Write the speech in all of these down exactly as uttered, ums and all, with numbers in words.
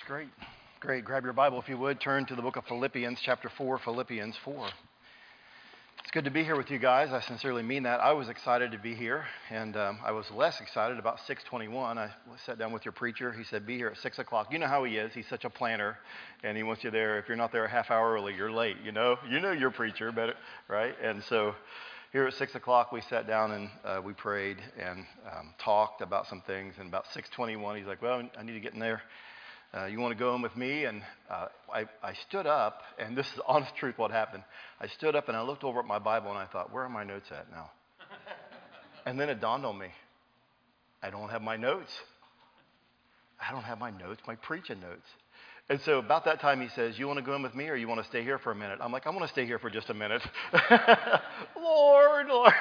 That's great. Great. Grab your Bible if you would. Turn to the book of Philippians, chapter four, Philippians four. It's good to be here with you guys. I sincerely mean that. I was excited to be here, and um, I was less excited about six twenty-one. I sat down with your preacher. He said, be here at six o'clock. You know how he is. He's such a planner, and he wants you there. If you're not there a half hour early, you're late. You know, you know your preacher better, right? And so here at six o'clock, we sat down and uh, we prayed and um, talked about some things. And about six twenty-one, he's like, well, I need to get in there. Uh, you want to go in with me? And uh, I, I stood up, and this is the honest truth what happened. I stood up, and I looked over at my Bible, and I thought, where are my notes at now? And then it dawned on me, I don't have my notes. I don't have my notes, my preaching notes. And so about that time, he says, you want to go in with me, or you want to stay here for a minute? I'm like, I want to stay here for just a minute. Lord, Lord.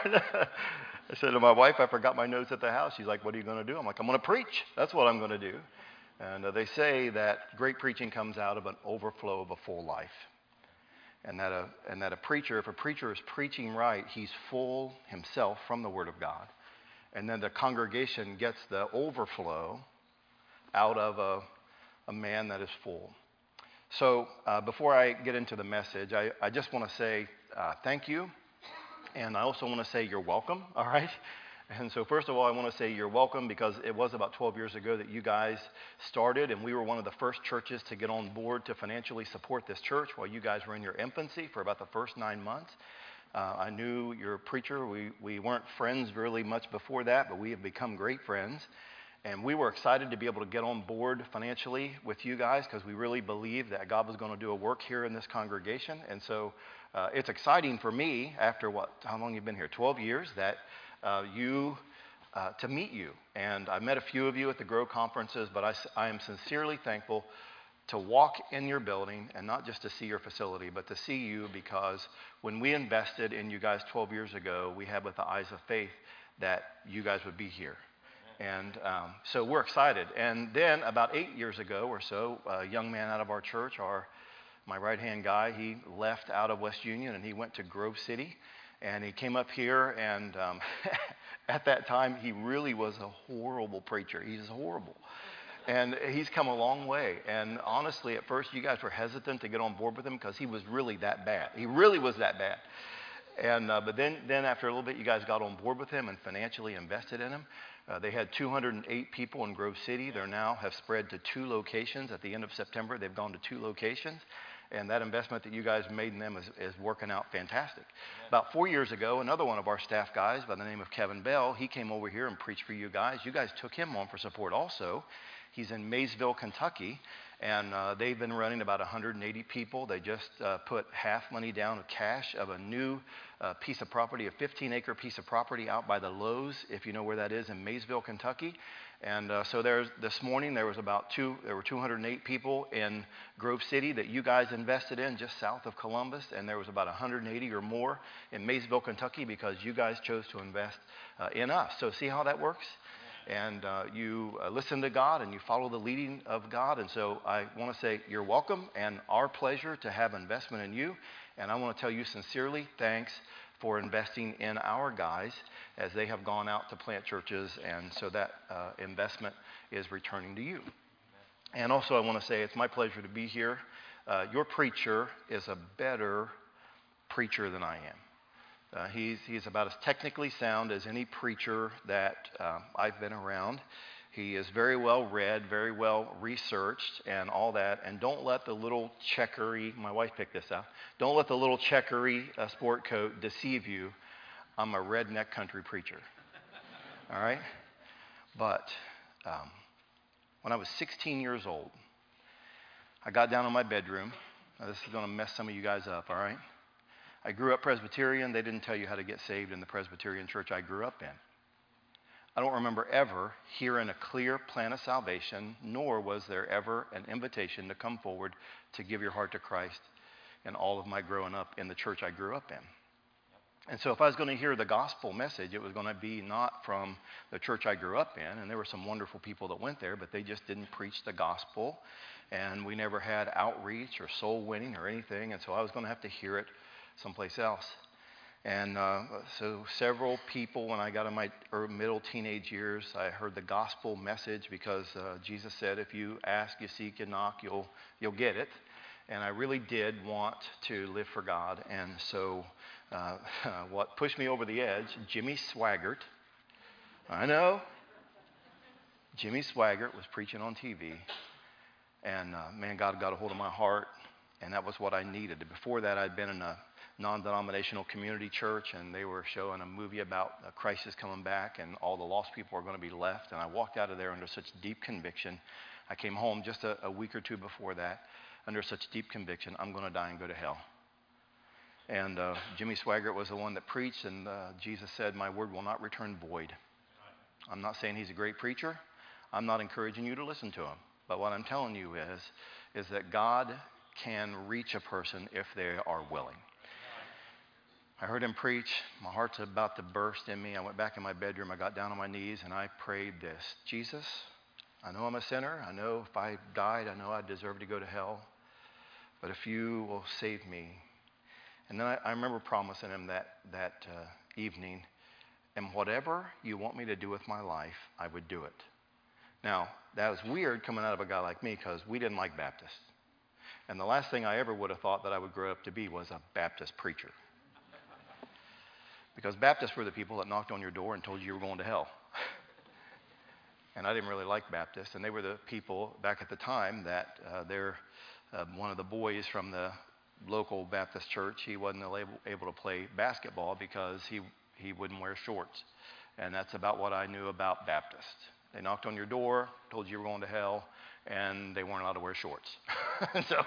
I said to my wife, I forgot my notes at the house. She's like, what are you going to do? I'm like, I'm going to preach. That's what I'm going to do. And uh, they say that great preaching comes out of an overflow of a full life. And that, a, and that a preacher, if a preacher is preaching right, he's full himself from the Word of God. And then the congregation gets the overflow out of a, a man that is full. So uh, before I get into the message, I, I just want to say uh, thank you. And I also want to say you're welcome, all right? And so first of all, I want to say you're welcome because it was about twelve years ago that you guys started, and we were one of the first churches to get on board to financially support this church while you guys were in your infancy for about the first nine months. Uh, I knew your preacher. We, we weren't friends really much before that, but we have become great friends. And we were excited to be able to get on board financially with you guys because we really believed that God was going to do a work here in this congregation. And so uh, it's exciting for me after what, how long you've been here? twelve years, that Uh, you, uh, to meet you. And I met a few of you at the Grow conferences, but I, I am sincerely thankful to walk in your building and not just to see your facility, but to see you because when we invested in you guys twelve years ago, we had with the eyes of faith that you guys would be here. And um, so we're excited. And then about eight years ago or so, a young man out of our church, our my right-hand guy, he left out of West Union and he went to Grove City. And he came up here, and um, at that time, he really was a horrible preacher. He's horrible. And he's come a long way. And honestly, at first, you guys were hesitant to get on board with him because he was really that bad. He really was that bad. And uh, But then, then after a little bit, you guys got on board with him and financially invested in him. Uh, they had two hundred eight people in Grove City. They now have spread to two locations. At the end of September, they've gone to two locations. And that investment that you guys made in them is, is working out fantastic. Yeah. About four years ago, another one of our staff guys by the name of Kevin Bell, he came over here and preached for you guys. You guys took him on for support also. He's in Maysville, Kentucky, and uh, they've been running about one hundred eighty people. They just uh, put half money down of cash of a new uh, piece of property, a fifteen acre piece of property out by the Lowe's, if you know where that is, in Maysville, Kentucky. And uh, so there's this morning there was about two, there were two hundred eight people in Grove City that you guys invested in just south of Columbus, and there was about one hundred eighty or more in Maysville, Kentucky, because you guys chose to invest uh, in us. So see how that works? And uh, you uh, listen to God and you follow the leading of God. And so I want to say you're welcome and our pleasure to have investment in you. And I want to tell you sincerely, thanks for investing in our guys as they have gone out to plant churches. And so that uh, investment is returning to you. And also I want to say it's my pleasure to be here. Uh, your preacher is a better preacher than I am. Uh, he's, he's about as technically sound as any preacher that uh, I've been around. He is very well read, very well researched, and all that. And don't let the little checkery, my wife picked this out, don't let the little checkery uh, sport coat deceive you. I'm a redneck country preacher. All right? But um, when I was sixteen years old, I got down in my bedroom. Now, this is going to mess some of you guys up, all right? I grew up Presbyterian. They didn't tell you how to get saved in the Presbyterian church I grew up in. I don't remember ever hearing a clear plan of salvation, nor was there ever an invitation to come forward to give your heart to Christ in all of my growing up in the church I grew up in. And so if I was going to hear the gospel message, it was going to be not from the church I grew up in, and there were some wonderful people that went there, but they just didn't preach the gospel, and we never had outreach or soul winning or anything, and so I was going to have to hear it someplace else. And uh, so several people, when I got in my er, middle teenage years, I heard the gospel message because uh, Jesus said, if you ask, you seek, you knock, you'll, you'll get it. And I really did want to live for God. And so uh, what pushed me over the edge, Jimmy Swaggart, I know, Jimmy Swaggart was preaching on T V. And uh, man, God got a hold of my heart, and that was what I needed. Before that, I'd been in a non-denominational community church, and they were showing a movie about a crisis coming back, and all the lost people are going to be left. And I walked out of there under such deep conviction. I came home just a, a week or two before that, under such deep conviction, I'm going to die and go to hell. And uh, Jimmy Swaggart was the one that preached, and uh, Jesus said, my word will not return void. I'm not saying he's a great preacher. I'm not encouraging you to listen to him. But what I'm telling you is, is that God can reach a person if they are willing. I heard him preach. My heart's about to burst in me. I went back in my bedroom. I got down on my knees, and I prayed this. Jesus, I know I'm a sinner. I know if I died, I know I deserve to go to hell. But if you will save me. And then I, I remember promising him that, that uh, evening, and whatever you want me to do with my life, I would do it. Now, that was weird coming out of a guy like me because we didn't like Baptists. And the last thing I ever would have thought that I would grow up to be was a Baptist preacher. Because Baptists were the people that knocked on your door and told you you were going to hell. And I didn't really like Baptists. And they were the people back at the time that uh, they're uh, one of the boys from the local Baptist church, he wasn't able, able to play basketball because he, he wouldn't wear shorts. And that's about what I knew about Baptists. They knocked on your door, told you you were going to hell, and they weren't allowed to wear shorts. and so,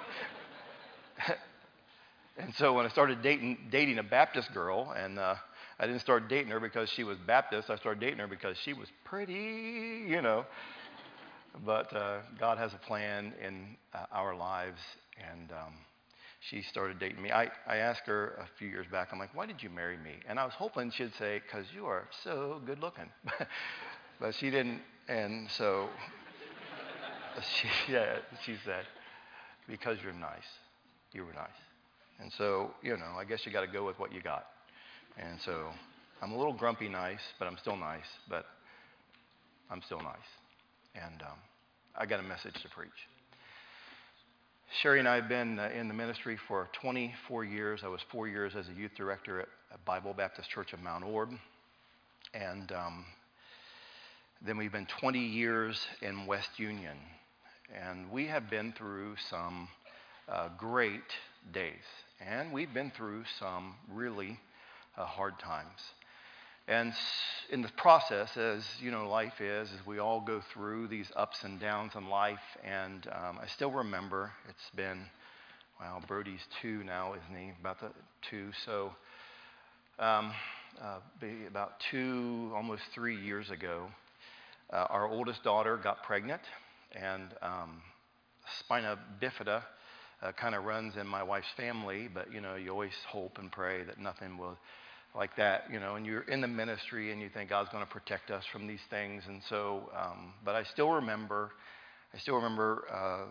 and so when I started dating dating a Baptist girl, and uh, I didn't start dating her because she was Baptist. I started dating her because she was pretty, you know. But uh, God has a plan in uh, our lives, and um, she started dating me. I, I asked her a few years back, I'm like, why did you marry me? And I was hoping she'd say, because you are so good looking. But she didn't, and so she, yeah, she said, because you're nice. You were nice. And so, you know, I guess you got to go with what you got. And so I'm a little grumpy nice, but I'm still nice, but I'm still nice. And um, I got a message to preach. Sherry and I have been uh, in the ministry for twenty-four years. I was four years as a youth director at, at Bible Baptist Church of Mount Orb. And um, then we've been twenty years in West Union. And we have been through some uh, great days. And we've been through some really uh, hard times. And in the process, as you know, life is, as we all go through these ups and downs in life, and um, I still remember, it's been, well, Brody's two now, isn't he? About the two, so um, uh, be about two, almost three years ago, uh, our oldest daughter got pregnant, and um, spina bifida uh, kind of runs in my wife's family, but you know, you always hope and pray that nothing will like that, you know, and you're in the ministry and you think God's going to protect us from these things. And so, um, but I still remember, I still remember uh,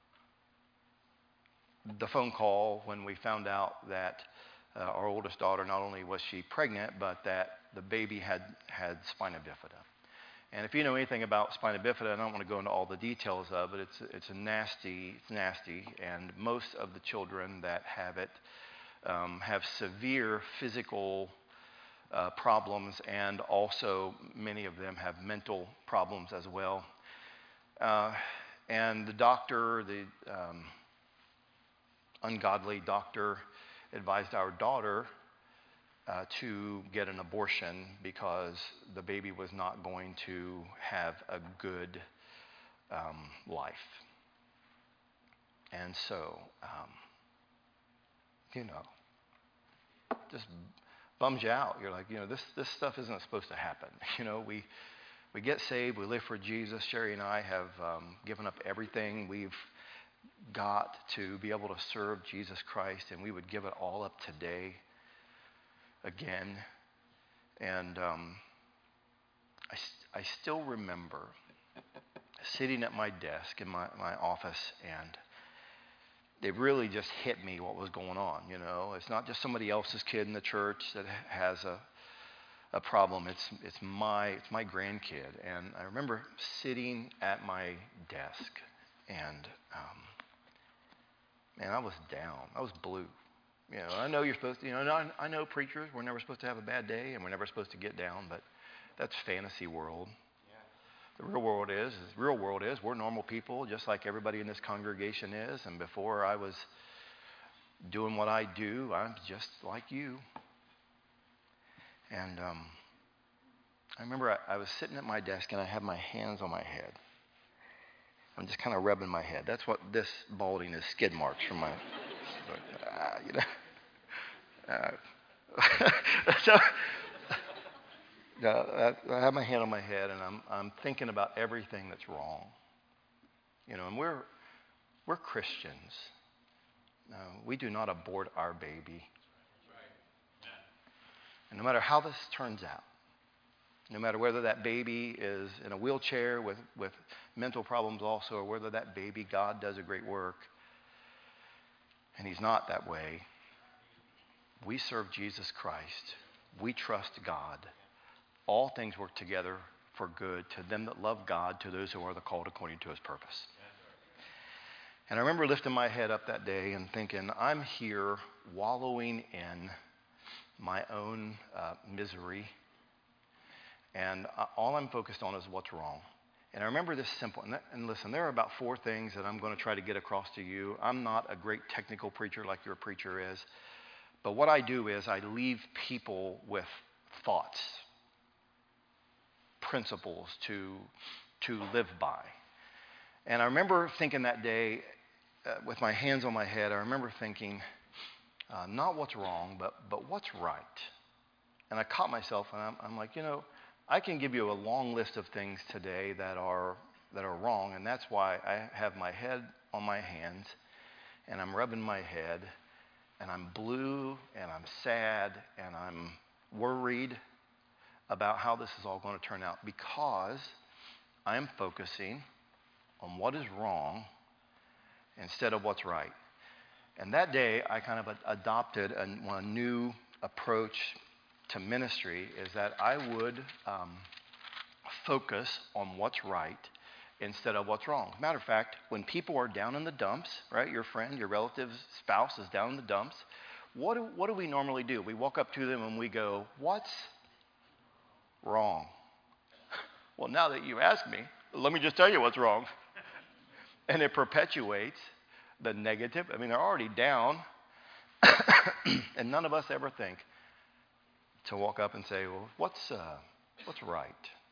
the phone call when we found out that uh, our oldest daughter, not only was she pregnant, but that the baby had, had spina bifida. And if you know anything about spina bifida, I don't want to go into all the details of it. It's, it's a nasty, it's nasty, and most of the children that have it Um, have severe physical uh, problems, and also many of them have mental problems as well. Uh, and the doctor, the um, ungodly doctor, advised our daughter uh, to get an abortion because the baby was not going to have a good um, life. And so, um, you know, just bums you out. You're like, you know, this, this stuff isn't supposed to happen. You know, we we get saved, we live for Jesus. Sherry and I have um, given up everything we've got to be able to serve Jesus Christ, and we would give it all up today again. And um, I, I still remember sitting at my desk in my, my office, and it really just hit me what was going on, you know. It's not just somebody else's kid in the church that has a a problem. It's it's my it's my grandkid. And I remember sitting at my desk, and um, man, I was down. I was blue. You know, I know you're supposed to. You know, I, I know preachers. We're never supposed to have a bad day, and we're never supposed to get down. But that's fantasy world. The real world is, the real world is, we're normal people, just like everybody in this congregation is. And before I was doing what I do, I'm just like you. And um, I remember I, I was sitting at my desk, and I had my hands on my head. I'm just kind of rubbing my head. That's what this balding is, skid marks from my, uh, you know. Uh, so, Uh, I have my hand on my head, and I'm I'm thinking about everything that's wrong, you know. And we're we're Christians. No, we do not abort our baby. And no matter how this turns out, no matter whether that baby is in a wheelchair with with mental problems also, or whether that baby, God does a great work, and He's not that way. We serve Jesus Christ. We trust God. All things work together for good to them that love God, to those who are the called according to His purpose. And I remember lifting my head up that day and thinking, I'm here wallowing in my own uh, misery, and uh, all I'm focused on is what's wrong. And I remember this simple, and, that, and listen, there are about four things that I'm going to try to get across to you. I'm not a great technical preacher like your preacher is, but what I do is I leave people with thoughts, principles to to live by. And I remember thinking that day, uh, with my hands on my head, I remember thinking, uh, not what's wrong, but but what's right. And I caught myself, and I'm, I'm like, you know, I can give you a long list of things today that are that are wrong, and that's why I have my head on my hands, and I'm rubbing my head, and I'm blue, and I'm sad, and I'm worried about how this is all going to turn out, because I am focusing on what is wrong instead of what's right. And that day, I kind of adopted a, a new approach to ministry, is that I would um, focus on what's right instead of what's wrong. Matter of fact, when people are down in the dumps, right, your friend, your relative's spouse is down in the dumps, what do, what do we normally do? We walk up to them and we go, what's wrong? Well, now that you ask me, let me just tell you what's wrong. And it perpetuates the negative. I mean, they're already down, and none of us ever think to walk up and say, well, what's uh, what's right?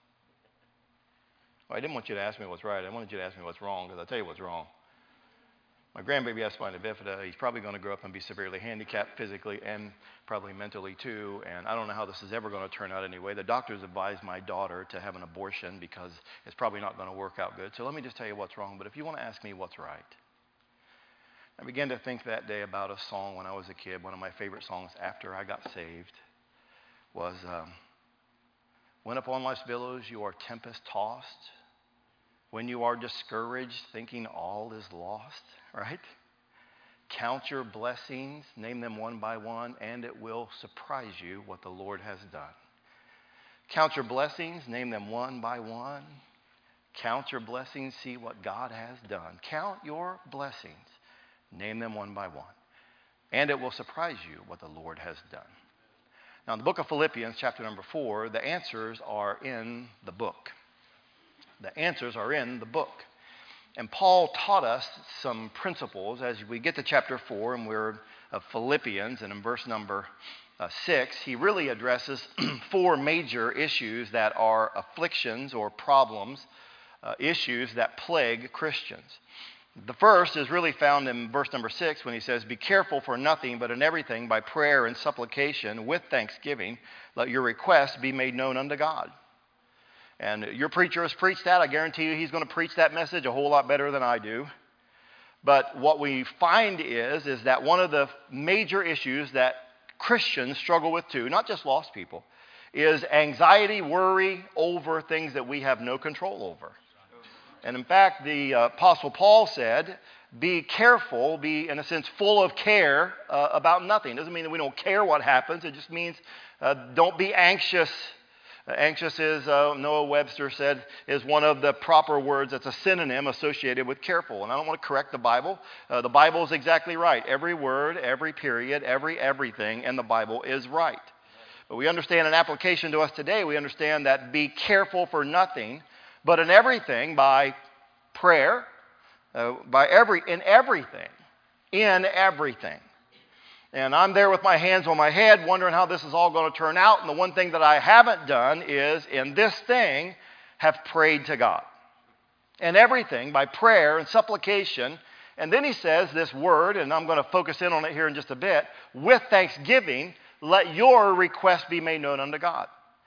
Well, I didn't want you to ask me what's right. I wanted you to ask me what's wrong, because I'll tell you what's wrong. My grandbaby has spina bifida. He's probably going to grow up and be severely handicapped physically and probably mentally too. And I don't know how this is ever going to turn out anyway. The doctors advised my daughter to have an abortion because it's probably not going to work out good. So let me just tell you what's wrong. But if you want to ask me what's right, I began to think that day about a song when I was a kid. One of my favorite songs after I got saved was, um, when upon life's billows you are tempest tossed, when you are discouraged, thinking all is lost, right? Count your blessings, name them one by one, and it will surprise you what the Lord has done. Count your blessings, name them one by one. Count your blessings, see what God has done. Count your blessings, name them one by one, and it will surprise you what the Lord has done. Now, in the book of Philippians, chapter number four, the answers are in the book. The answers are in the book. And Paul taught us some principles as we get to chapter four, and we're of Philippians, and in verse number uh, six, he really addresses four major issues that are afflictions or problems, uh, issues that plague Christians. The first is really found in verse number six when he says, be careful for nothing, but in everything by prayer and supplication with thanksgiving, let your requests be made known unto God. And your preacher has preached that. I guarantee you he's going to preach that message a whole lot better than I do. But what we find is, is that one of the major issues that Christians struggle with too, not just lost people, is anxiety, worry over things that we have no control over. And in fact, the uh, Apostle Paul said, be careful, be, in a sense, full of care uh, about nothing. It doesn't mean that we don't care what happens. It just means uh, don't be anxious. Uh, anxious is, uh, Noah Webster said, is one of the proper words that's a synonym associated with careful. And I don't want to correct the Bible. Uh, the Bible is exactly right. Every word, every period, every everything in the Bible is right. But we understand an application to us today. We understand that be careful for nothing, but in everything by prayer, Uh, by every, in everything, in everything. And I'm there with my hands on my head wondering how this is all going to turn out. And the one thing that I haven't done is, in this thing, have prayed to God. In everything, by prayer and supplication. And then he says this word, and I'm going to focus in on it here in just a bit, with thanksgiving, let your request be made known unto God.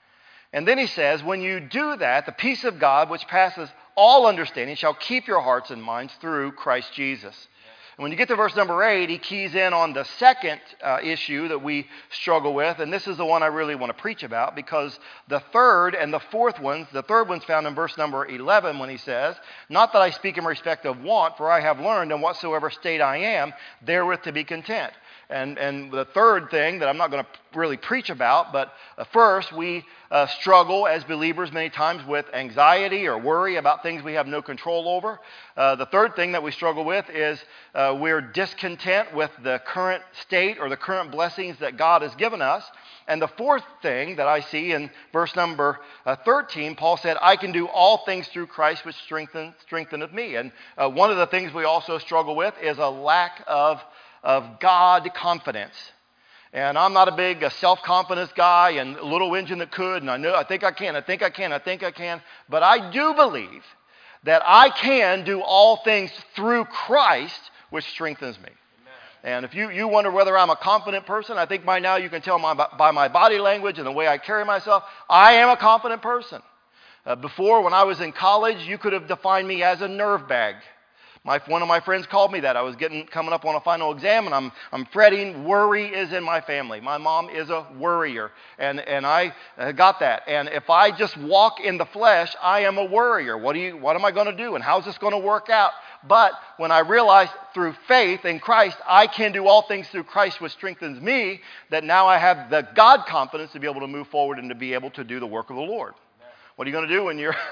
And then he says, when you do that, the peace of God, which passes all understanding, shall keep your hearts and minds through Christ Jesus. And when you get to verse number eight, he keys in on the second uh, issue that we struggle with. And this is the one I really want to preach about, because the third and the fourth ones, the third one's found in verse number eleven when he says, not that I speak in respect of want, for I have learned in whatsoever state I am, therewith to be content. And, and the third thing that I'm not going to really preach about, but uh, first, we uh, struggle as believers many times with anxiety or worry about things we have no control over. Uh, the third thing that we struggle with is uh, we're discontent with the current state or the current blessings that God has given us. And the fourth thing that I see in verse number uh, thirteen, Paul said, I can do all things through Christ which strengthen, strengtheneth me. And uh, one of the things we also struggle with is a lack of of God confidence. And I'm not a big a self-confidence guy and a little engine that could, and I know I think I can, I think I can, I think I can. But I do believe that I can do all things through Christ, which strengthens me. Amen. And if you, you wonder whether I'm a confident person, I think by now you can tell my, by my body language and the way I carry myself, I am a confident person. Uh, before, when I was in college, you could have defined me as a nerve bag. My, one of my friends called me that. I was getting coming up on a final exam, and I'm I'm fretting. Worry is in my family. My mom is a worrier, and and I uh, got that. And if I just walk in the flesh, I am a worrier. What do you? What am I going to do? And how's this going to work out? But when I realized through faith in Christ, I can do all things through Christ, which strengthens me, that now I have the God confidence to be able to move forward and to be able to do the work of the Lord. What are you going to do when you're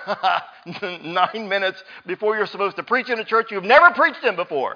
nine minutes before you're supposed to preach in a church you've never preached in before?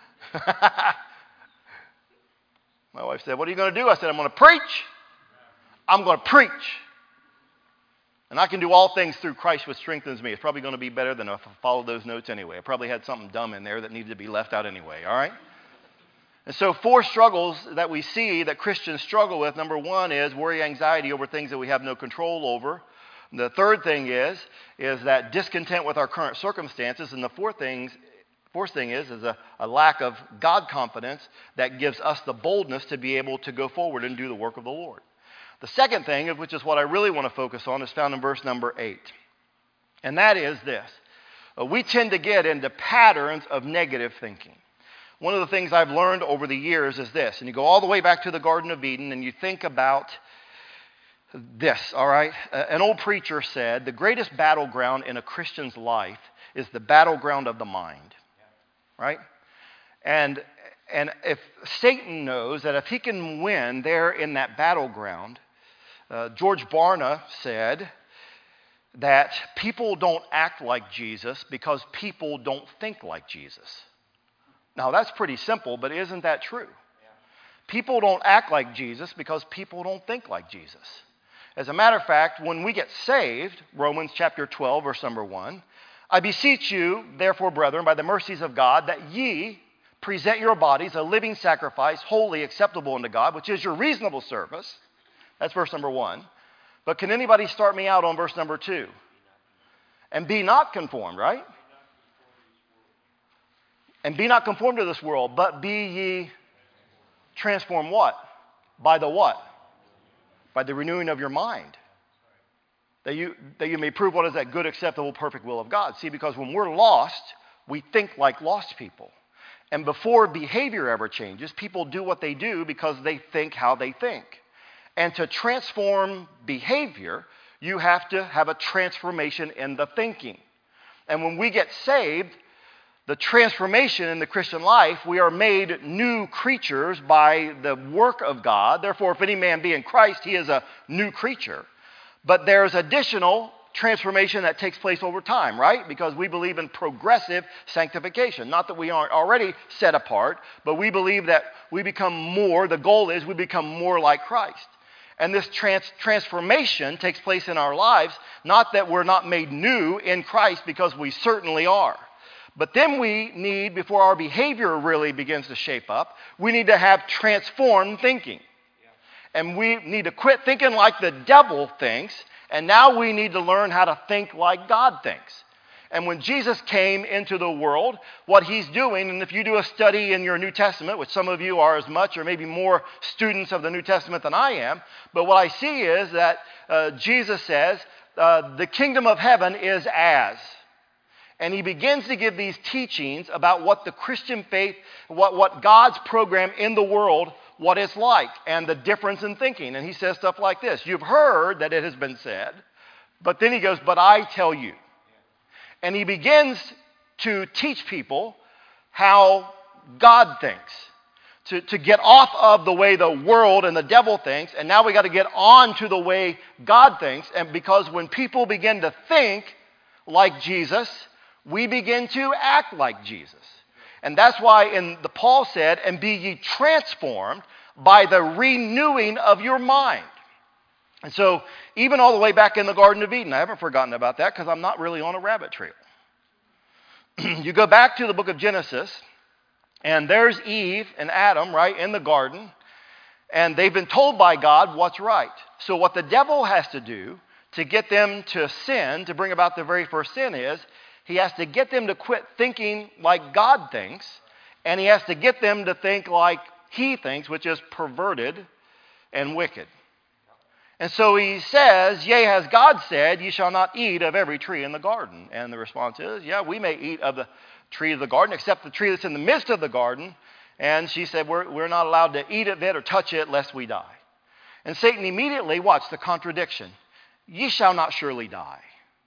My wife said, what are you going to do? I said, I'm going to preach. I'm going to preach. And I can do all things through Christ, which strengthens me. It's probably going to be better than if I followed those notes anyway. I probably had something dumb in there that needed to be left out anyway, all right? And so four struggles that we see that Christians struggle with. Number one is worry, anxiety over things that we have no control over. The third thing is, is that discontent with our current circumstances. And the fourth, things, fourth thing is, is a, a lack of God confidence that gives us the boldness to be able to go forward and do the work of the Lord. The second thing, which is what I really want to focus on, is found in verse number eight. And that is this. Uh, we tend to get into patterns of negative thinking. One of the things I've learned over the years is this. And you go all the way back to the Garden of Eden and you think about this, all right? Uh, an old preacher said, the greatest battleground in a Christian's life is the battleground of the mind, right? And and if Satan knows that if he can win there in that battleground, uh, George Barna said that people don't act like Jesus because people don't think like Jesus. Now, that's pretty simple, but isn't that true? People don't act like Jesus because people don't think like Jesus. As a matter of fact, when we get saved, Romans chapter twelve, verse number one, I beseech you, therefore, brethren, by the mercies of God, that ye present your bodies a living sacrifice, holy, acceptable unto God, which is your reasonable service. That's verse number one. But can anybody start me out on verse number two? And be not conformed, right? And be not conformed to this world, but be ye transformed what? By the what? By the renewing of your mind. That you, that you may prove what is that good, acceptable, perfect will of God. See, because when we're lost, we think like lost people. And before behavior ever changes, people do what they do because they think how they think. And to transform behavior, you have to have a transformation in the thinking. And when we get saved, the transformation in the Christian life, we are made new creatures by the work of God. Therefore, if any man be in Christ, he is a new creature. But there's additional transformation that takes place over time, right? Because we believe in progressive sanctification. Not that we aren't already set apart, but we believe that we become more, the goal is we become more like Christ. And this trans- transformation takes place in our lives, not that we're not made new in Christ, because we certainly are. But then we need, before our behavior really begins to shape up, we need to have transformed thinking. And we need to quit thinking like the devil thinks, and now we need to learn how to think like God thinks. And when Jesus came into the world, what he's doing, and if you do a study in your New Testament, which some of you are as much or maybe more students of the New Testament than I am, but what I see is that uh, Jesus says, uh, the kingdom of heaven is as. And he begins to give these teachings about what the Christian faith, what, what God's program in the world, what it's like, and the difference in thinking. And he says stuff like this: you've heard that it has been said, but then he goes, but I tell you. And he begins to teach people how God thinks, to, to get off of the way the world and the devil thinks, and now we got to get on to the way God thinks. And because when people begin to think like Jesus, we begin to act like Jesus. And that's why in the Paul said, and be ye transformed by the renewing of your mind. And so even all the way back in the Garden of Eden, I haven't forgotten about that because I'm not really on a rabbit trail. You go back to the book of Genesis, and there's Eve and Adam, right, in the garden, and they've been told by God what's right. So what the devil has to do to get them to sin, to bring about the very first sin, is he has to get them to quit thinking like God thinks, and he has to get them to think like he thinks, which is perverted and wicked. And so he says, yea, has God said, ye shall not eat of every tree in the garden. And the response is, yeah, we may eat of the tree of the garden, except the tree that's in the midst of the garden. And she said, we're, we're not allowed to eat of it or touch it lest we die. And Satan immediately, watch the contradiction. Ye shall not surely die.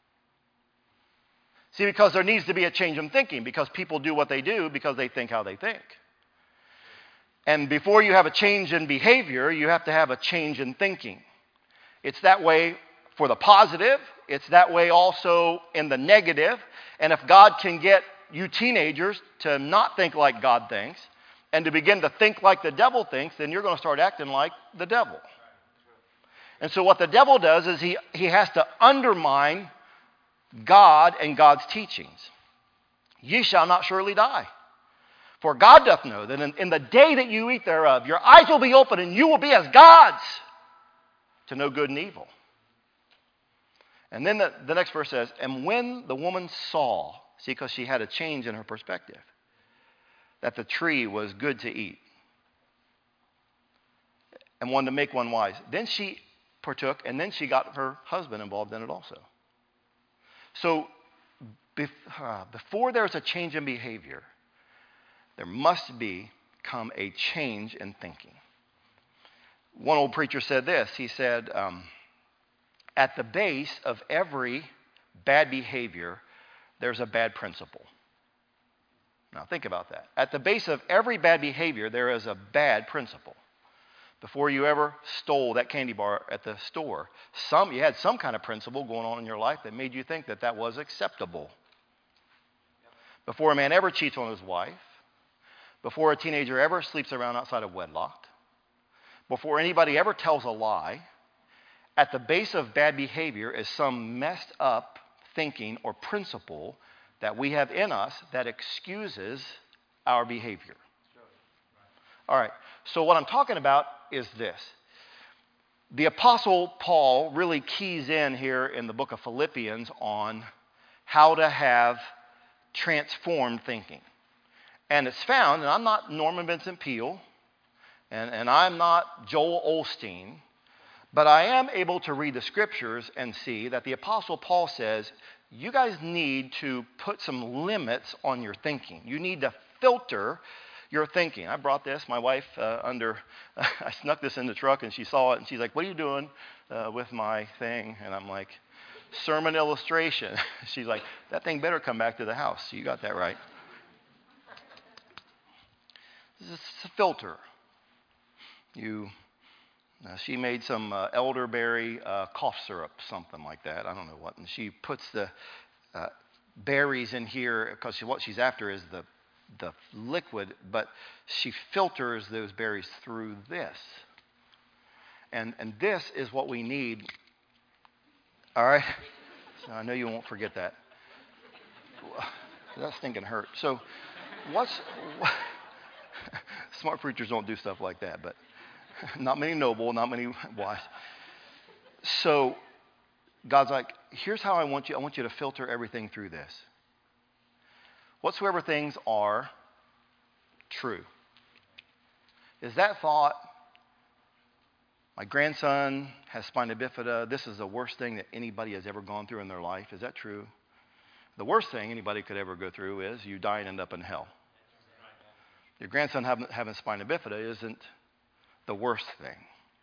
See, because there needs to be a change in thinking, because people do what they do because they think how they think. And before you have a change in behavior, you have to have a change in thinking. It's that way for the positive. It's that way also in the negative. And if God can get you teenagers to not think like God thinks and to begin to think like the devil thinks, then you're going to start acting like the devil. And so what the devil does is he, he has to undermine God and God's teachings. Ye shall not surely die. For God doth know that in, in the day that you eat thereof, your eyes will be open and you will be as gods, to know good and evil. And then the, the next verse says, and when the woman saw, see, because she had a change in her perspective, that the tree was good to eat and wanted to make one wise, then she partook, and then she got her husband involved in it also. So before there's a change in behavior, there must be come a change in thinking. One old preacher said this. He said, um, at the base of every bad behavior, there's a bad principle. Now think about that. At the base of every bad behavior, there is a bad principle. Before you ever stole that candy bar at the store, some you had some kind of principle going on in your life that made you think that that was acceptable. Before a man ever cheats on his wife, before a teenager ever sleeps around outside of wedlock, before anybody ever tells a lie, at the base of bad behavior is some messed up thinking or principle that we have in us that excuses our behavior. All right, so what I'm talking about is this. The Apostle Paul really keys in here in the book of Philippians on how to have transformed thinking. And it's found, and I'm not Norman Vincent Peale, and, and I'm not Joel Osteen, but I am able to read the scriptures and see that the Apostle Paul says, you guys need to put some limits on your thinking. You need to filter your thinking. I brought this, my wife, uh, under, uh, I snuck this in the truck and she saw it and she's like, what are you doing uh, with my thing? And I'm like, sermon illustration. She's like, that thing better come back to the house. You got that right. This is a filter. You, uh, she made some uh, elderberry uh, cough syrup, something like that. I don't know what. And she puts the uh, berries in here because she, what she's after is the the liquid, but she filters those berries through this. And and this is what we need. All right? So I know you won't forget that. That stinking hurt. So what's... What, smart preachers don't do stuff like that, but not many noble, not many wise. So God's like, here's how I want you. I want you to filter everything through this. Whatsoever things are true. Is that thought, my grandson has spina bifida, this is the worst thing that anybody has ever gone through in their life? Is that true? The worst thing anybody could ever go through is you die and end up in hell. Your grandson having, having spina bifida isn't the worst thing.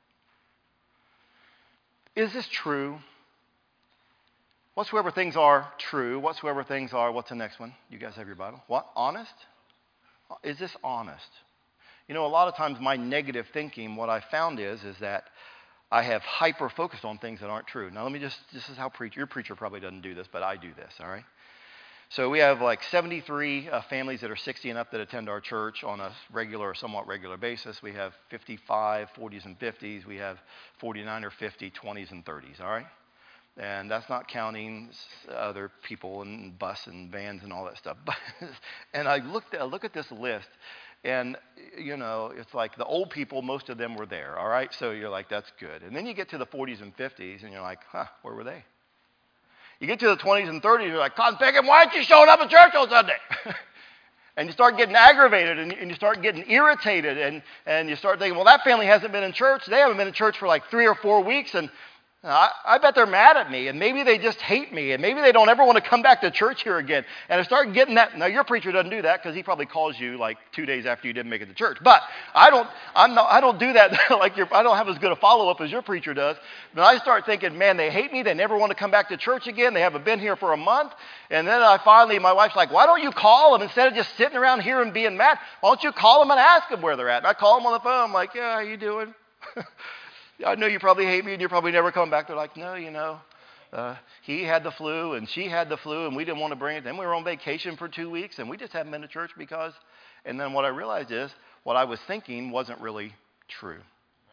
Is this true? Whatsoever things are true, whatsoever things are, what's the next one? You guys have your Bible. What? Honest? Is this honest? You know, a lot of times my negative thinking, what I found is, is that I have hyper-focused on things that aren't true. Now, let me just, this is how preacher, your preacher probably doesn't do this, but I do this, all right? So we have like seventy-three uh, families that are sixty and up that attend our church on a regular or somewhat regular basis. We have fifty-five, forties, and fifties. We have forty-nine or fifty, twenties, and thirties, all right? And that's not counting other people and bus and vans and all that stuff. And I looked at, I look at this list, and, you know, it's like the old people, most of them were there, all right? So you're like, that's good. And then you get to the forties and fifties, and you're like, huh, where were they? You get to the twenties and thirties, you're like, Cotton Picking, why aren't you showing up at church on Sunday? And you start getting aggravated, and, and you start getting irritated, and, and you start thinking, well, that family hasn't been in church. They haven't been in church for like three or four weeks, and I, I bet they're mad at me, and maybe they just hate me, and maybe they don't ever want to come back to church here again. And I start getting that. Now, your preacher doesn't do that because he probably calls you like two days after you didn't make it to church. But I don't. I'm not. I don't do that. Like your, I don't have as good a follow up as your preacher does. But I start thinking, man, they hate me. They never want to come back to church again. They haven't been here for a month. And then I finally, my wife's like, why don't you call them instead of just sitting around here and being mad? Why don't you call them and ask them where they're at? And I call them on the phone. I'm like, yeah, how you doing? I know you probably hate me and you're probably never coming back. They're like, no, you know, uh, he had the flu and she had the flu and we didn't want to bring it. Then we were on vacation for two weeks and we just haven't been to church because. And then what I realized is what I was thinking wasn't really true.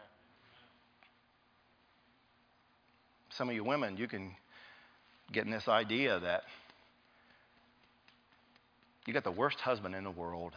Some of you women, you can get in this idea that you got the worst husband in the world.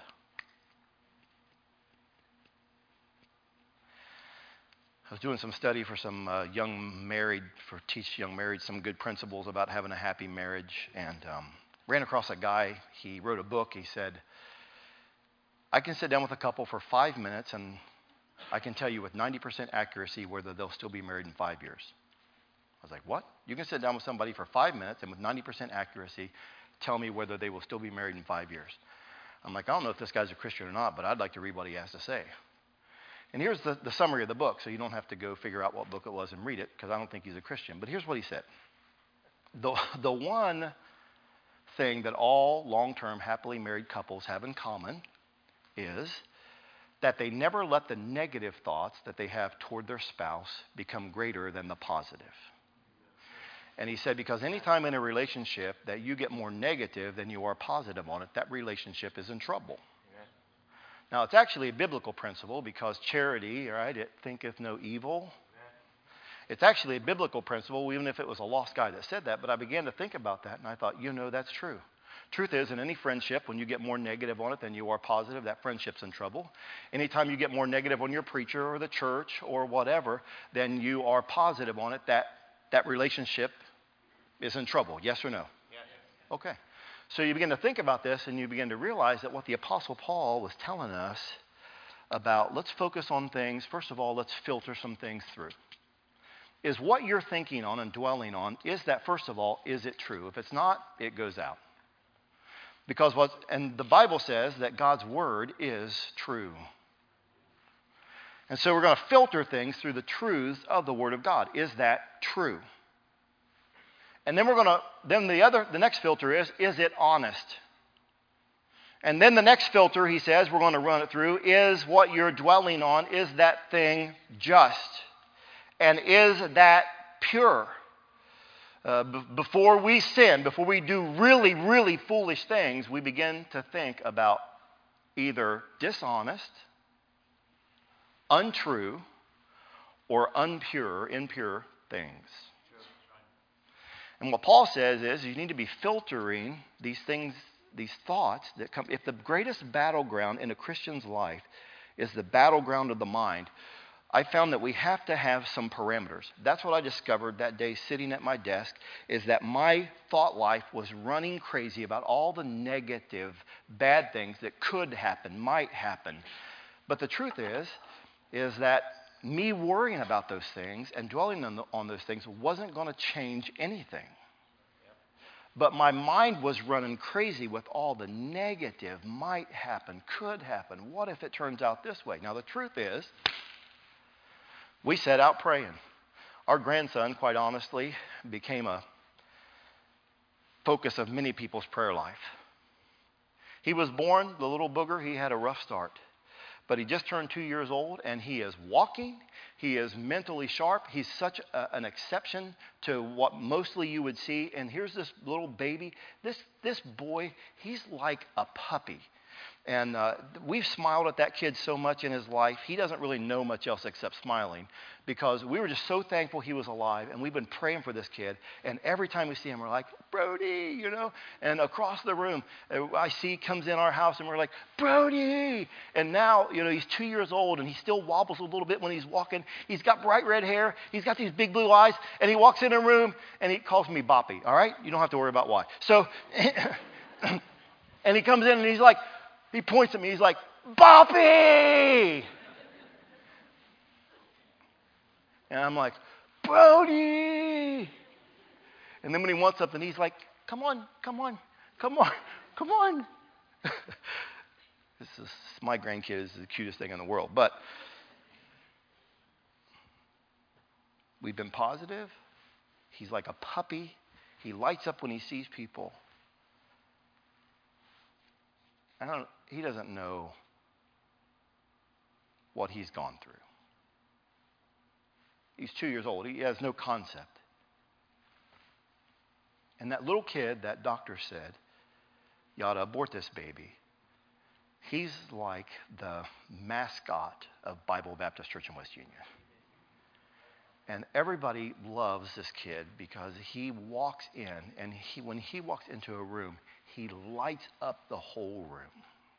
I was doing some study for some uh, young married, for teach young married some good principles about having a happy marriage, and um, ran across a guy. He wrote a book. He said, I can sit down with a couple for five minutes and I can tell you with ninety percent accuracy whether they'll still be married in five years. I was like, what? You can sit down with somebody for five minutes and with ninety percent accuracy tell me whether they will still be married in five years. I'm like, I don't know if this guy's a Christian or not, but I'd like to read what he has to say. And here's the, the summary of the book, so you don't have to go figure out what book it was and read it, because I don't think he's a Christian. But here's what he said. The, the one thing that all long-term happily married couples have in common is that they never let the negative thoughts that they have toward their spouse become greater than the positive. And he said, because anytime in a relationship that you get more negative than you are positive on it, that relationship is in trouble. Now, it's actually a biblical principle because charity, right, it thinketh no evil. It's actually a biblical principle, even if it was a lost guy that said that. But I began to think about that, and I thought, you know, that's true. Truth is, in any friendship, when you get more negative on it than you are positive, that friendship's in trouble. Anytime you get more negative on your preacher or the church or whatever than you are positive on it, that, that relationship is in trouble. Yes or no? Yes. Okay. So you begin to think about this and you begin to realize that what the Apostle Paul was telling us about, let's focus on things. First of all, let's filter some things through. Is what you're thinking on and dwelling on, is that, first of all, is it true? If it's not, it goes out. Because what, and the Bible says that God's word is true. And so we're going to filter things through the truths of the word of God. Is that true? And then we're going to, then the other, the next filter is, is it honest? And then the next filter, he says, we're going to run it through, is what you're dwelling on, is that thing just? And is that pure? Uh, b- before we sin, before we do really, really foolish things, we begin to think about either dishonest, untrue, or unpure, impure things. And what Paul says is you need to be filtering these things, these thoughts that come. If the greatest battleground in a Christian's life is the battleground of the mind, I found that we have to have some parameters. That's what I discovered that day sitting at my desk, is that my thought life was running crazy about all the negative, bad things that could happen, might happen. But the truth is, is that me worrying about those things and dwelling on, the, on those things wasn't going to change anything. But my mind was running crazy with all the negative, might happen, could happen. What if it turns out this way? Now, the truth is, we set out praying. Our grandson, quite honestly, became a focus of many people's prayer life. He was born, the little booger, he had a rough start. But he just turned two years old, and he is walking. He is mentally sharp. He's such a, an exception to what mostly you would see. And here's this little baby. This, this boy, he's like a puppy. And uh, we've smiled at that kid so much in his life, he doesn't really know much else except smiling, because we were just so thankful he was alive, and we've been praying for this kid. And every time we see him, we're like, Brody, you know. And across the room, I see he comes in our house, and we're like, Brody. And now, you know, he's two years old, and he still wobbles a little bit when he's walking. He's got bright red hair. He's got these big blue eyes, and he walks in a room, and he calls me Boppy, all right? You don't have to worry about why. So, and he comes in, and he's like, he points at me. He's like, Boppy! And I'm like, Brody! And then when he wants something, he's like, come on, come on, come on, come on. This is, my grandkid is the cutest thing in the world. But we've been positive. He's like a puppy. He lights up when he sees people. I don't, he doesn't know what he's gone through. He's two years old. He has no concept. And that little kid, that doctor said, you ought to abort this baby. He's like the mascot of Bible Baptist Church in West Union. And everybody loves this kid because he walks in, and he, when he walks into a room, he lights up the whole room.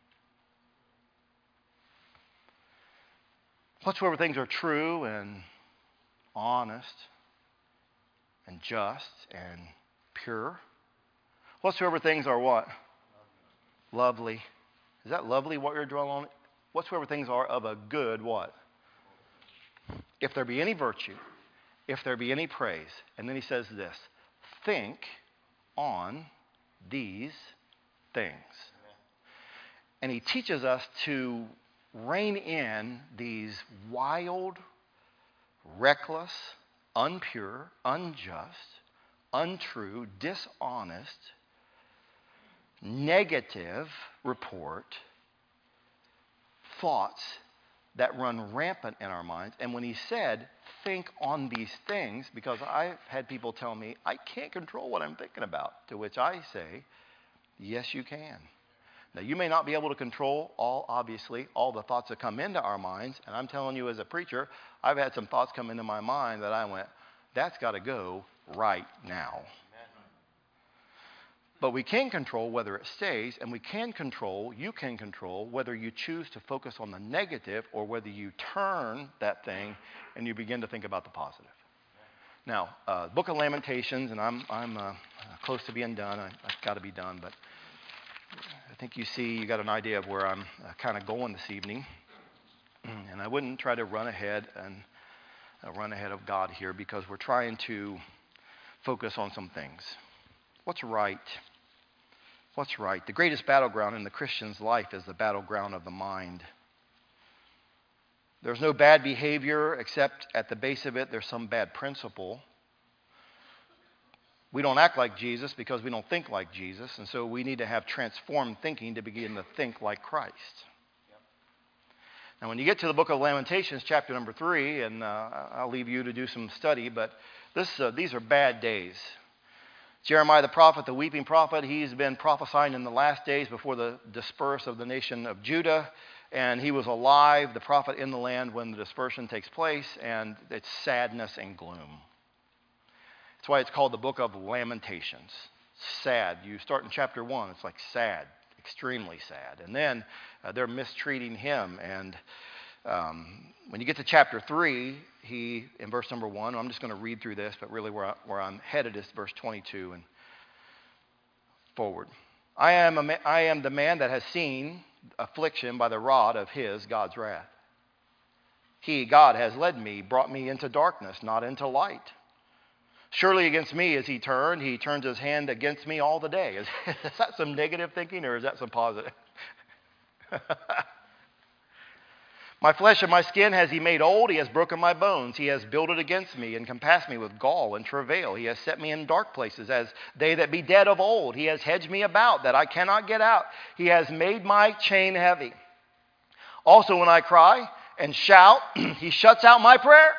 Whatsoever things are true and honest and just and pure. Whatsoever things are what? Lovely. Is that lovely what you're dwelling on? Whatsoever things are of a good what? If there be any virtue, if there be any praise. And then he says this, think on these things. And he teaches us to rein in these wild, reckless, unpure, unjust, untrue, dishonest, negative report thoughts that run rampant in our minds. And when he said, think on these things, because I've had people tell me, I can't control what I'm thinking about, to which I say, yes, you can. Now, you may not be able to control all, obviously, all the thoughts that come into our minds. And I'm telling you as a preacher, I've had some thoughts come into my mind that I went, that's got to go right now. But we can control whether it stays, and we can control, you can control, whether you choose to focus on the negative or whether you turn that thing and you begin to think about the positive. Now, uh, Book of Lamentations, and I'm, I'm uh, close to being done. I, I've got to be done, but I think you see, you got an idea of where I'm uh, kind of going this evening. And I wouldn't try to run ahead and uh, run ahead of God here, because we're trying to focus on some things. What's right? What's right? The greatest battleground in the Christian's life is the battleground of the mind. There's no bad behavior, except at the base of it, there's some bad principle. We don't act like Jesus because we don't think like Jesus, and so we need to have transformed thinking to begin to think like Christ. Now, when you get to the book of Lamentations, chapter number three, and uh, I'll leave you to do some study, but this, uh, these are bad days. Jeremiah the prophet, the weeping prophet, he's been prophesying in the last days before the disperse of the nation of Judah, and he was alive, the prophet in the land when the dispersion takes place, and it's sadness and gloom. That's why it's called the book of Lamentations. Sad. You start in chapter one, it's like sad, extremely sad. And then uh, they're mistreating him. And um, when you get to chapter three, he, in verse number one, I'm just going to read through this, but really where, I, where I'm headed is verse twenty-two and forward. I am, a, I am the man that has seen affliction by the rod of his, God's wrath. He, God, has led me, brought me into darkness, not into light. Surely against me is he turned. He turns his hand against me all the day. Is, is that some negative thinking or is that some positive? My flesh and my skin has he made old. He has broken my bones. He has builded against me and compassed me with gall and travail. He has set me in dark places as they that be dead of old. He has hedged me about that I cannot get out. He has made my chain heavy. Also when I cry and shout, he shuts out my prayer.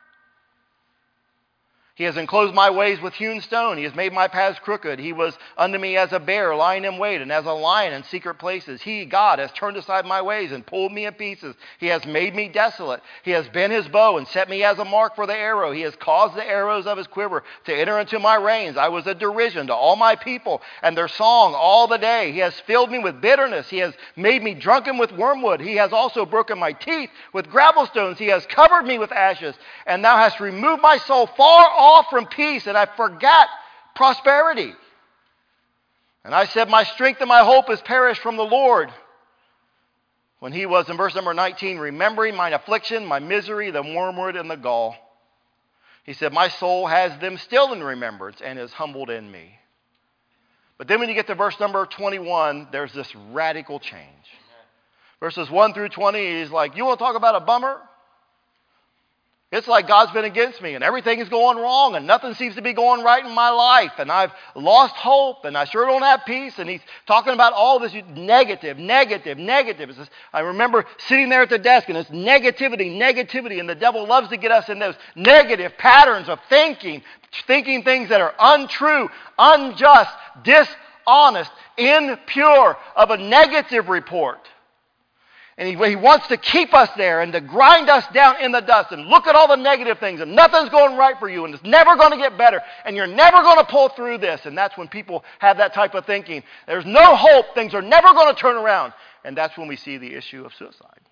He has enclosed my ways with hewn stone. He has made my paths crooked. He was unto me as a bear lying in wait, and as a lion in secret places. He, God, has turned aside my ways and pulled me in pieces. He has made me desolate. He has bent his bow and set me as a mark for the arrow. He has caused the arrows of his quiver to enter into my reins. I was a derision to all my people and their song all the day. He has filled me with bitterness. He has made me drunken with wormwood. He has also broken my teeth with gravel stones. He has covered me with ashes. And thou hast removed my soul far off from peace, and I forgot prosperity. And I said, my strength and my hope is perished from the Lord. When he was, in verse number nineteen, remembering mine affliction, my misery, the wormwood and the gall. He said, my soul has them still in remembrance and is humbled in me. But then when you get to verse number twenty-one, there's this radical change. Verses one through twenty, he's like, you want to talk about a bummer? It's like God's been against me and everything is going wrong and nothing seems to be going right in my life and I've lost hope and I sure don't have peace. And he's talking about all this negative, negative, negative. It's just, I remember sitting there at the desk and it's negativity, negativity, and the devil loves to get us in those negative patterns of thinking, thinking things that are untrue, unjust, dishonest, impure, of a negative report. And he, he wants to keep us there and to grind us down in the dust and look at all the negative things and nothing's going right for you and it's never going to get better and you're never going to pull through this. And that's when people have that type of thinking. There's no hope. Things are never going to turn around. And that's when we see the issue of suicide.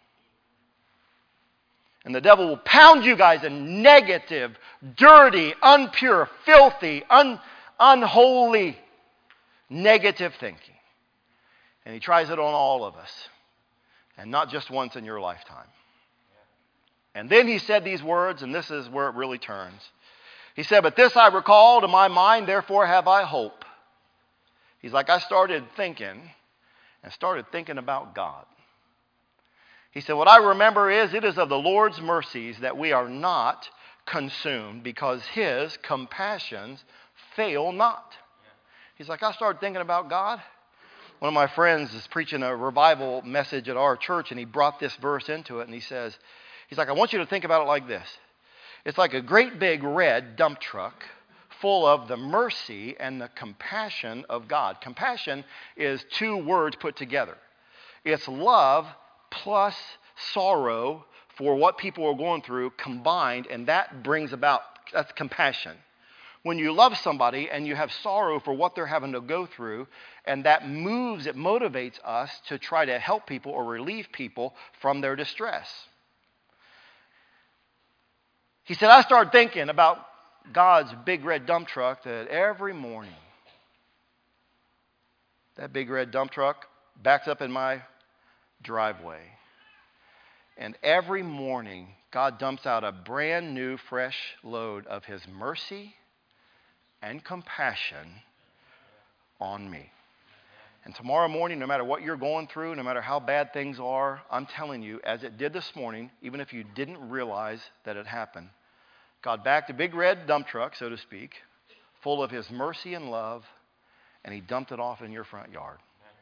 And the devil will pound you guys in negative, dirty, impure, filthy, un, unholy, negative thinking. And he tries it on all of us. And not just once in your lifetime. And then he said these words, and this is where it really turns. He said, but this I recall to my mind, therefore have I hope. He's like, I started thinking, and started thinking about God. He said, what I remember is, it is of the Lord's mercies that we are not consumed, because his compassions fail not. He's like, I started thinking about God. One of my friends is preaching a revival message at our church, and he brought this verse into it, and he says, he's like, I want you to think about it like this. It's like a great big red dump truck full of the mercy and the compassion of God. Compassion is two words put together. It's love plus sorrow for what people are going through combined, and that brings about, that's compassion. When you love somebody and you have sorrow for what they're having to go through, and that moves, it motivates us to try to help people or relieve people from their distress. He said, I started thinking about God's big red dump truck that every morning, that big red dump truck backs up in my driveway. And every morning, God dumps out a brand new, fresh load of his mercy and compassion on me. And tomorrow morning, no matter what you're going through, no matter how bad things are, I'm telling you, as it did this morning, even if you didn't realize that it happened, God backed a big red dump truck, so to speak, full of his mercy and love, and he dumped it off in your front yard.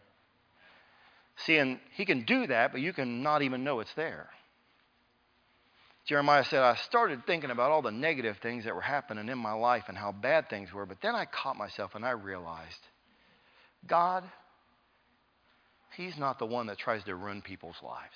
See, and he can do that, but you can not even know it's there. Jeremiah said, I started thinking about all the negative things that were happening in my life and how bad things were, but then I caught myself and I realized, God, he's not the one that tries to ruin people's lives.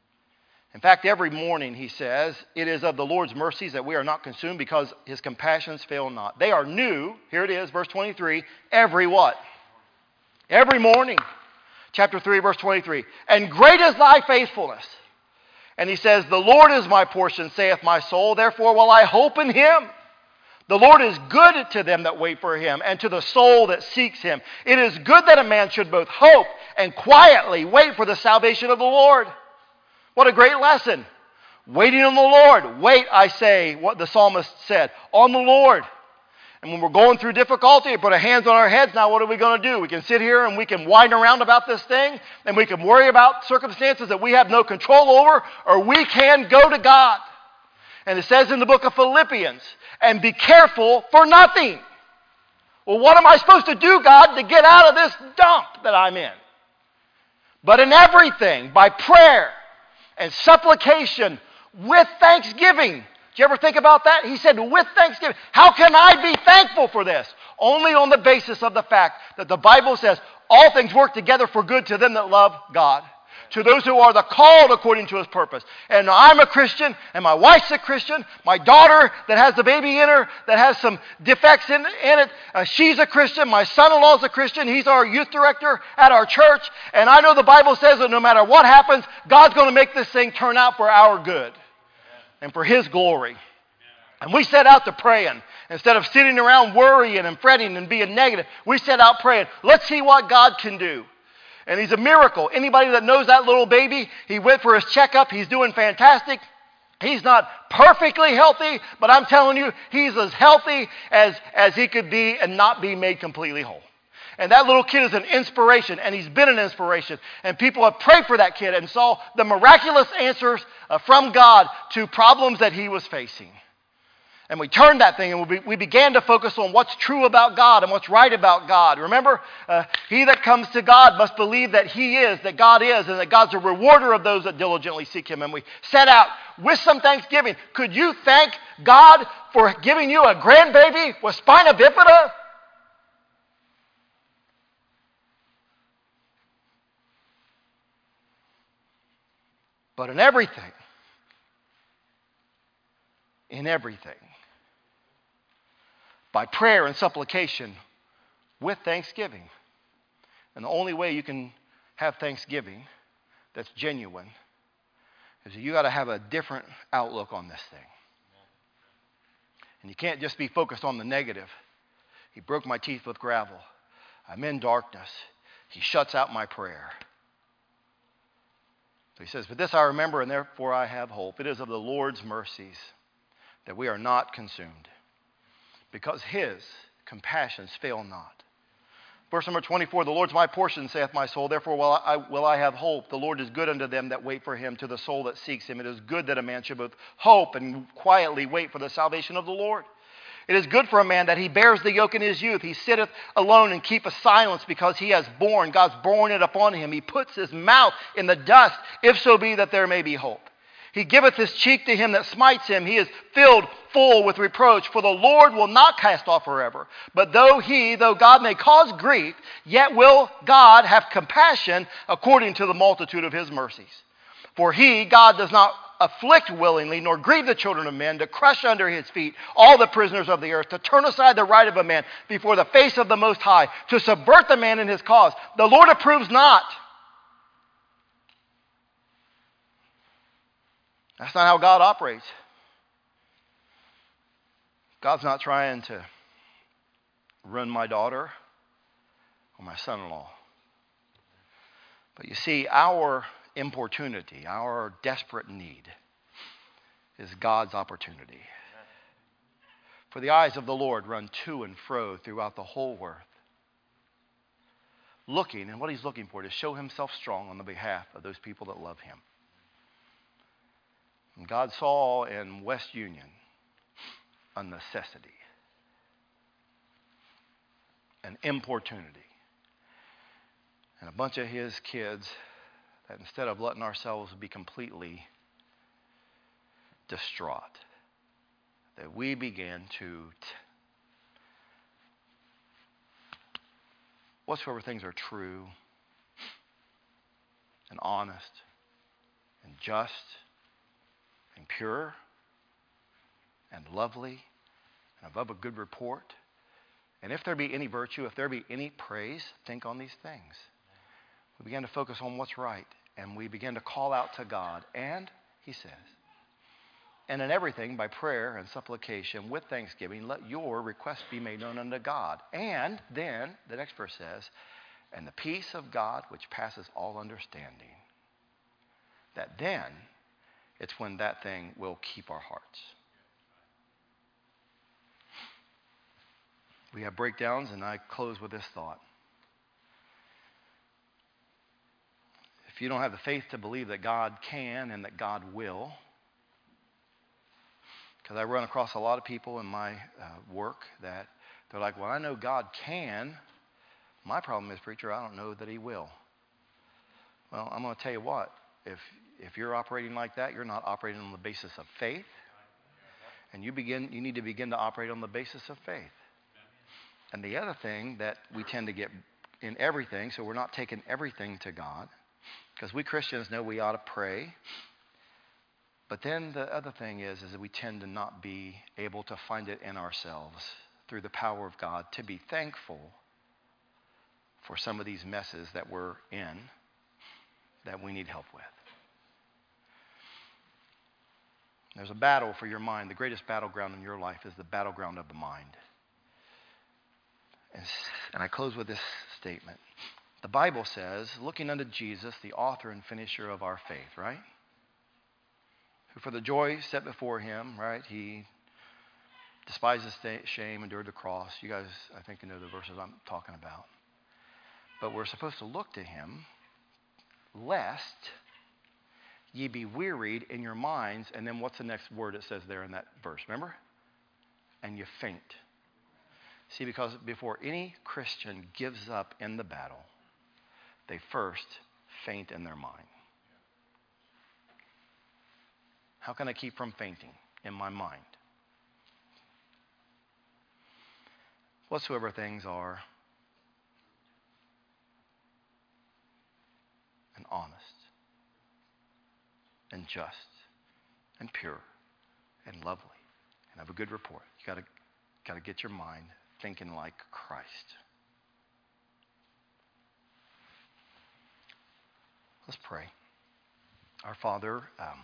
In fact, every morning, he says, it is of the Lord's mercies that we are not consumed because his compassions fail not. They are new. Here it is, verse twenty-three. Every what? Every morning. Chapter three, verse twenty-three. And great is thy faithfulness. And he says, the Lord is my portion, saith my soul. Therefore will I hope in him. The Lord is good to them that wait for him, and to the soul that seeks him. It is good that a man should both hope and quietly wait for the salvation of the Lord. What a great lesson. Waiting on the Lord. Wait, I say, what the psalmist said, on the Lord. And when we're going through difficulty, we put our hands on our heads, now what are we going to do? We can sit here and we can whine around about this thing, and we can worry about circumstances that we have no control over, or we can go to God. And it says in the book of Philippians, and be careful for nothing. Well, what am I supposed to do, God, to get out of this dump that I'm in? But in everything, by prayer and supplication with thanksgiving. Did you ever think about that? He said, with thanksgiving. How can I be thankful for this? Only on the basis of the fact that the Bible says all things work together for good to them that love God, to those who are the called according to his purpose. And I'm a Christian, and my wife's a Christian. My daughter that has the baby in her, that has some defects in, in it, uh, she's a Christian. My son-in-law's a Christian. He's our youth director at our church. And I know the Bible says that no matter what happens, God's going to make this thing turn out for our good and for his glory. And we set out to praying. Instead of sitting around worrying and fretting and being negative, we set out praying. Let's see what God can do. And he's a miracle. Anybody that knows that little baby, he went for his checkup. He's doing fantastic. He's not perfectly healthy, but I'm telling you, he's as healthy as, as he could be and not be made completely whole. And that little kid is an inspiration, and he's been an inspiration. And people have prayed for that kid and saw the miraculous answers uh, from God to problems that he was facing. And we turned that thing and we, we began to focus on what's true about God and what's right about God. Remember, uh, he that comes to God must believe that he is, that God is, and that God's a rewarder of those that diligently seek him. And we set out with some thanksgiving. Could you thank God for giving you a grandbaby with spina bifida? But in everything, in everything, by prayer and supplication with thanksgiving. And the only way you can have thanksgiving that's genuine is that you got to have a different outlook on this thing. And you can't just be focused on the negative. He broke my teeth with gravel. I'm in darkness. He shuts out my prayer. So he says, but this I remember, and therefore I have hope. It is of the Lord's mercies that we are not consumed, because his compassions fail not. Verse number twenty-four, the Lord's my portion, saith my soul. Therefore will I, will I have hope. The Lord is good unto them that wait for him, to the soul that seeks him. It is good that a man should both hope and quietly wait for the salvation of the Lord. It is good for a man that he bears the yoke in his youth. He sitteth alone and keepeth silence, because he has borne, God's borne it upon him. He puts his mouth in the dust, if so be that there may be hope. He giveth his cheek to him that smites him. He is filled full with reproach. For the Lord will not cast off forever. But though he, though God may cause grief, yet will God have compassion according to the multitude of his mercies. For he, God, does not afflict willingly, nor grieve the children of men, to crush under his feet all the prisoners of the earth, to turn aside the right of a man before the face of the Most High, to subvert the man in his cause. The Lord approves not. That's not how God operates. God's not trying to ruin my daughter or my son-in-law. But you see, our importunity, our desperate need is God's opportunity. For the eyes of the Lord run to and fro throughout the whole earth, looking, and what he's looking for, to show himself strong on the behalf of those people that love him. And God saw in West Union a necessity. and importunity. And a bunch of his kids that instead of letting ourselves be completely distraught, that we began to, t- whatsoever things are true and honest and just and pure and lovely and above a good report, and if there be any virtue, if there be any praise, think on these things. We began to focus on what's right, and we began to call out to God. And he says, and in everything, by prayer and supplication, with thanksgiving, let your requests be made known unto God. And then, the next verse says, and the peace of God, which passes all understanding, that then, it's when that thing will keep our hearts. We have breakdowns, and I close with this thought. If you don't have the faith to believe that God can and that God will, because I run across a lot of people in my uh, work that they're like, well, I know God can. My problem is, preacher, I don't know that he will. Well, I'm going to tell you what. If if you're operating like that, you're not operating on the basis of faith. And you begin, you need to begin to operate on the basis of faith. And the other thing that we tend to get in everything, so we're not taking everything to God, because we Christians know we ought to pray. But then the other thing is, is that we tend to not be able to find it in ourselves through the power of God to be thankful for some of these messes that we're in that we need help with. There's a battle for your mind. The greatest battleground in your life is the battleground of the mind. And, and I close with this statement. The Bible says, looking unto Jesus, the author and finisher of our faith, right? Who for the joy set before him, right? He despised the shame, endured the cross. You guys, I think, you know the verses I'm talking about. But we're supposed to look to him, lest ye be wearied in your minds. And then what's the next word it says there in that verse? Remember? And you faint. See, because before any Christian gives up in the battle, they first faint in their mind. How can I keep from fainting in my mind? Whatsoever things are and honest and just and pure and lovely and of a good report. You got to got to get your mind thinking like Christ. Let's pray. Our Father, um,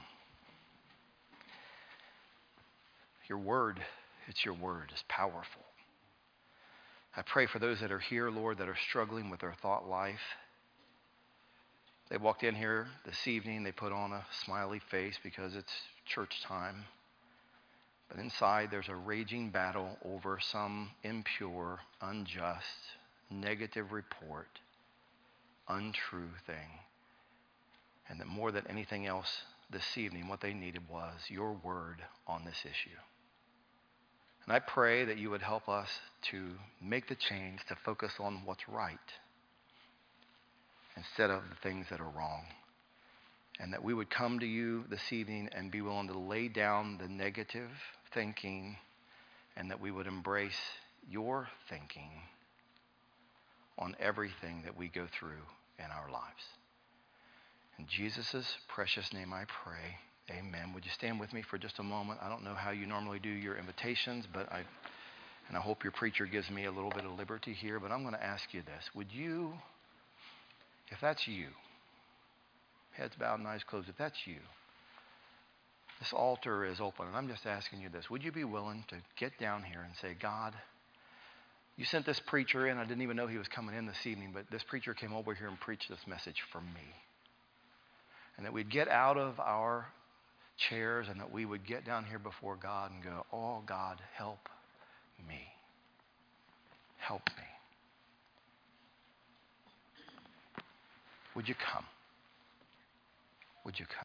your word, it's your word, is powerful. I pray for those that are here, Lord, that are struggling with their thought life. They walked in here this evening, they put on a smiley face because it's church time. But inside there's a raging battle over some impure, unjust, negative report, untrue thing. And that more than anything else this evening, what they needed was your word on this issue. And I pray that you would help us to make the change to focus on what's right instead of the things that are wrong. And that we would come to you this evening and be willing to lay down the negative thinking, and that we would embrace your thinking on everything that we go through in our lives. In Jesus' precious name I pray. Amen. Would you stand with me for just a moment? I don't know how you normally do your invitations, but I and I hope your preacher gives me a little bit of liberty here, but I'm going to ask you this. Would you, if that's you, heads bowed and eyes closed, if that's you, this altar is open, and I'm just asking you this. Would you be willing to get down here and say, God, you sent this preacher in. I didn't even know he was coming in this evening, but this preacher came over here and preached this message for me. And that we'd get out of our chairs and that we would get down here before God and go, oh, God, help me. Help me. Would you come? Would you come?